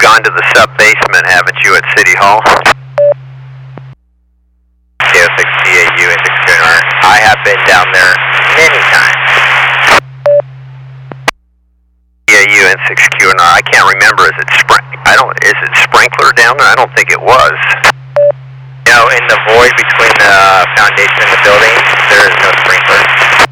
gone to the sub-basement, haven't you, at City Hall? KO6DAU and 6QNR. I have been down there many times. DAU and 6QNR. I can't remember. Is it Sprinkler down there? I don't think it was. You know, in the void between the foundation and the building, there is no sprinkler.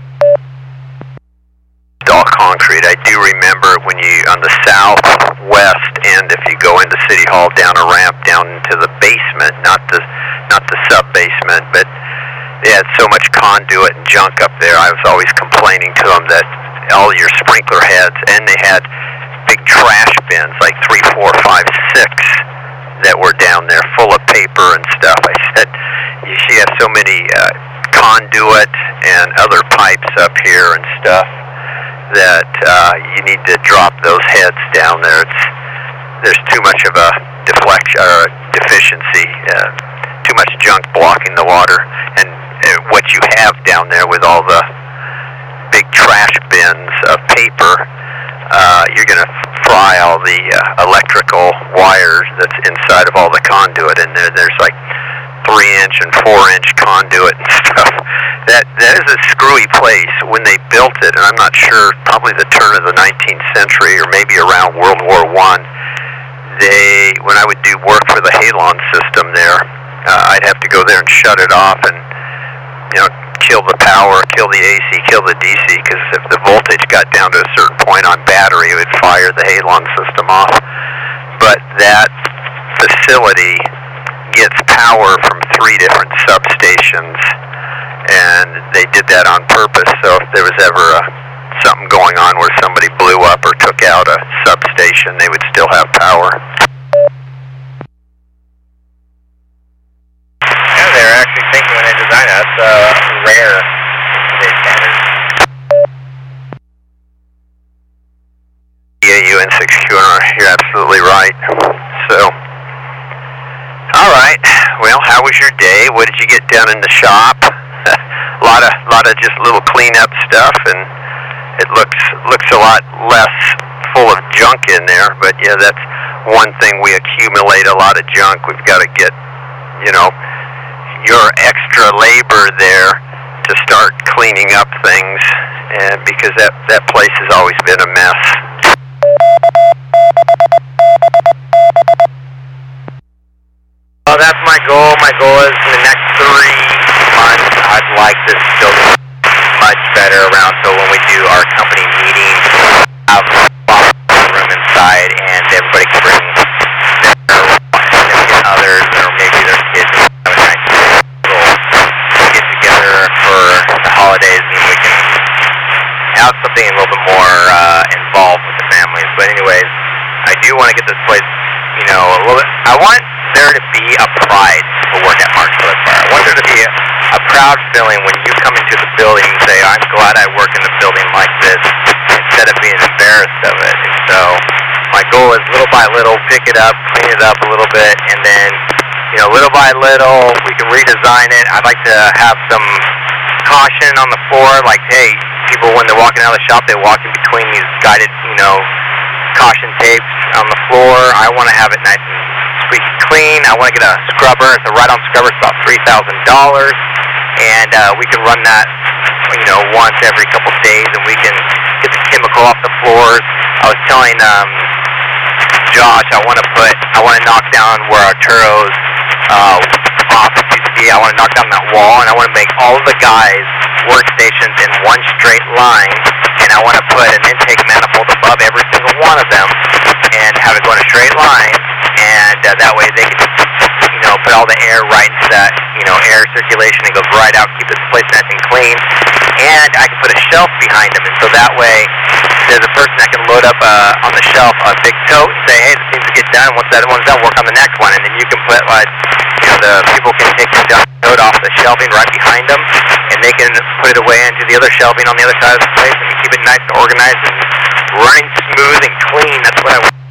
All concrete. I do remember when you, on the southwest end, if you go into City Hall, down a ramp down into the basement, not the sub-basement, but they had so much conduit and junk up there. I was always complaining to them that all your sprinkler heads, and they had big trash bins, like 3, 4, 5, 6, that were down there full of paper and stuff. I said, she has so many conduit and other pipes up here and stuff that you need to drop those heads down there. There's too much of a deflection or deficiency, too much junk blocking the water, and what you have down there with all the big trash bins of paper, you're going to fry all the electrical wires that's inside of all the conduit in there. There's like 3-inch and 4-inch conduit and stuff. That is a screwy place. When they built it, and I'm not sure, probably the turn of the 19th century or maybe around World War I, when I would do work for the Halon system there, I'd have to go there and shut it off and, kill the power, kill the AC, kill the DC, because if the voltage got down to a certain point on battery, it would fire the Halon system off. But that facility gets power from 3 different substations, and they did that on purpose, so if there was ever something going on where somebody blew up or took out a substation, they would still have power. Yeah, they were actually thinking when they designed it, that's rare today's standards. DAU and 6QNR, you're absolutely right. So, all right. Well, how was your day? What did you get done in the shop? A lot of just little cleanup stuff, and it looks a lot less full of junk in there. But yeah, that's one thing, we accumulate a lot of junk. We've got to get, your extra labor there to start cleaning up things, and because that place has always been a mess. Well, that's my goal. My goal is in the next 3 months, I'd like this building much better around, so when we do our company meeting, have a room inside, and everybody can bring their significant others, or maybe their kids, and have a nice little get together for the holidays, and we can have something a little bit more involved with the families. But anyways, I do want to get this place, a little bit, I want there to be a pride to work at Mark's Brothers Bar. I want there to be a proud feeling when you come into the building and say, I'm glad I work in a building like this, instead of being embarrassed of it. And so my goal is little by little, pick it up, clean it up a little bit, and then, little by little, we can redesign it. I'd like to have some caution on the floor, like, hey, people, when they're walking out of the shop, they walk in between these guided, caution tapes on the floor. I want to have it nice and squeaky clean. I want to get a scrubber. It's a ride-on scrubber. It's about $3,000, and we can run that, once every couple days, and we can get the chemical off the floors. I was telling Josh, I want to knock down where Arturo's office used to be. I want to knock down that wall, and I want to make all of the guys' workstations in one straight line, and I want to put an intake manifold above every single one of them, and have it go in a straight line, and that way they can just, put all the air right into that, air circulation, and goes right out, keep this place nice and clean, and I can put a shelf behind them, and so that way there's a person that can load up on the shelf a big tote and say, hey, this needs to get done. Once that one's done, work on the next one, and then you can put, the people can take the tote off the shelving right behind them, and they can put it away into the other shelving on the other side of the place, and keep it nice and organized and running smooth and clean. That's what I want.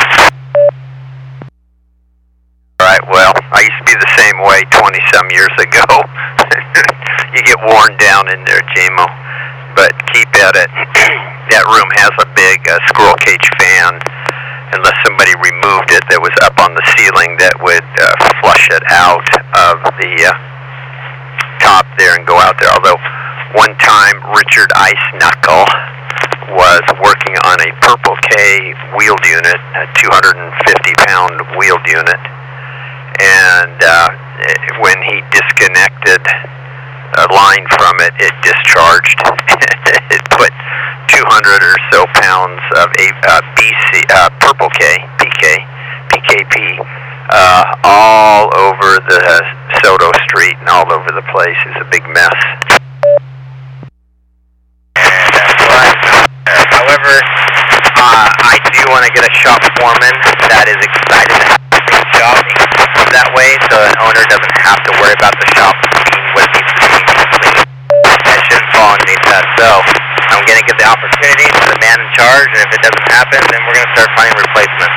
Alright, well, I used to be the same way 20-some years ago. You get worn down in there, JMO. But keep at it. That room has a big squirrel cage fan, unless somebody removed it that was up on the ceiling that would flush it out of the top there and go out there. Although one time Richard Ice Knuckle was working on a Purple K wheeled unit, a 250-pound wheeled unit, and when he disconnected a line from it, it discharged. It put 200 or so pounds of Purple K, PKP, all over the Soto Street and all over the place. It's a big mess. However, I do want to get a shop foreman that is excited to have the shop that way, so an owner doesn't have to worry about the shop being what it needs to be. That shouldn't fall underneath that. So I'm going to give the opportunity to the man in charge, and if it doesn't happen, then we're going to start finding replacements.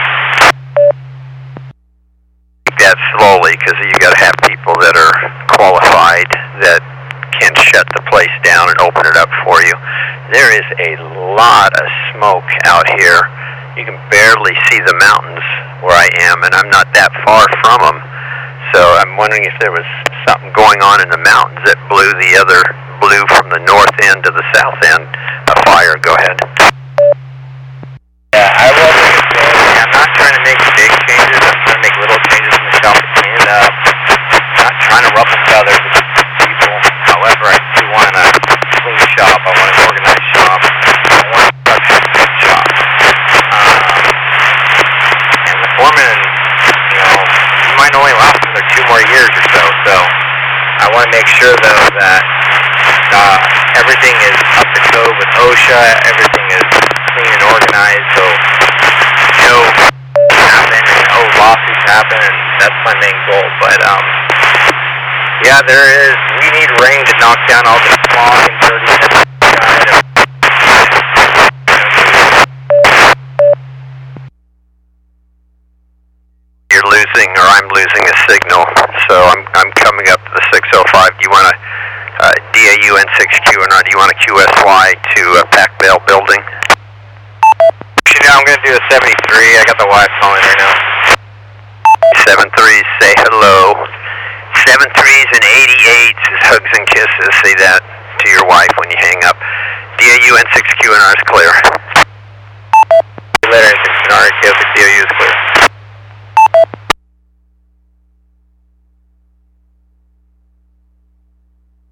Take that slowly, because you got to have people that are qualified that can shut the place down and open it up for you. There is a lot of smoke out here. You can barely see the mountains where I am, and I'm not that far from them. So I'm wondering if there was something going on in the mountains that blew from the north end to the south end. A fire. Go ahead. Yeah, I will make it slowly. I'm not trying to make big changes. I'm trying to make little changes in the shop to clean it up. I'm not trying to ruffle feathers with people. However, I do want a clean shop. I want an organized shop. I want a productive shop. And the foreman, he might only last another 2 more years or so. So I want to make sure, though, that everything is up to code with OSHA. Everything is clean and organized. So no happen and no lawsuits happen. And that's my main goal. But yeah, we need rain to knock down all the smog and dirtiness inside of. You're losing, or I'm losing a signal, so I'm coming up to the 605. Do you want a DAU N6Q or not? Do you want a QSY to Pac Bell building? Actually, no, I'm going to do a 73. I got the wife calling right now. 73s, say hello. 73s and 88s is hugs and kisses. Say that to your wife when you hang up. DAU N6Q and R is clear.